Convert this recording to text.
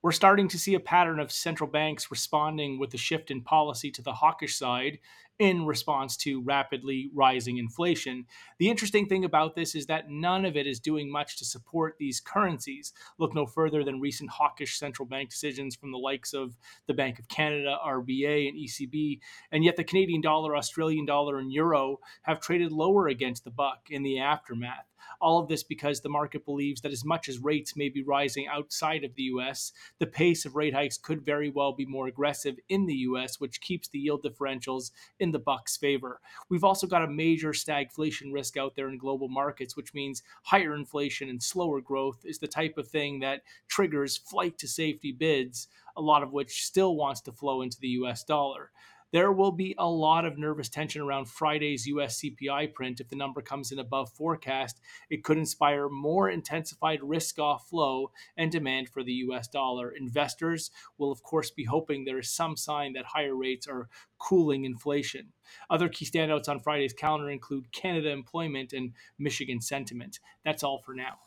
We're starting to see a pattern of central banks responding with a shift in policy to the hawkish side in response to rapidly rising inflation. The interesting thing about this is that none of it is doing much to support these currencies. Look no further than recent hawkish central bank decisions from the likes of the Bank of Canada, RBA, and ECB, and yet the Canadian dollar, Australian dollar, and euro have traded lower against the buck in the aftermath. All of this because the market believes that as much as rates may be rising outside of the US, the pace of rate hikes could very well be more aggressive in the US, which keeps the yield differentials in the buck's favor. We've also got a major stagflation risk out there in global markets, which means higher inflation and slower growth is the type of thing that triggers flight to safety bids, a lot of which still wants to flow into the US dollar. There will be a lot of nervous tension around Friday's US CPI print. If the number comes in above forecast, it could inspire more intensified risk off flow and demand for the US dollar. Investors will, of course, be hoping there is some sign that higher rates are cooling inflation. Other key standouts on Friday's calendar include Canada employment and Michigan sentiment. That's all for now.